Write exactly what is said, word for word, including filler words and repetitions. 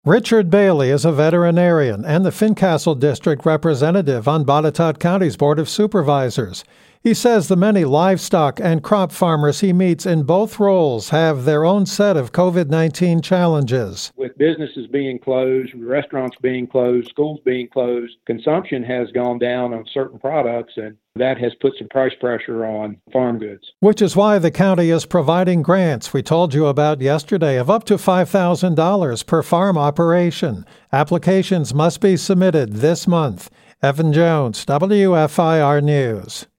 Richard Bailey is a veterinarian and the Fincastle District representative on Botetourt County's Board of Supervisors. He says the many livestock and crop farmers he meets in both roles have their own set of COVID nineteen challenges. With businesses being closed, restaurants being closed, schools being closed, consumption has gone down on certain products, and that has put some price pressure on farm goods. Which is why the county is providing grants we told you about yesterday of up to five thousand dollars per farm operation. Applications must be submitted this month. Evan Jones, W F I R News.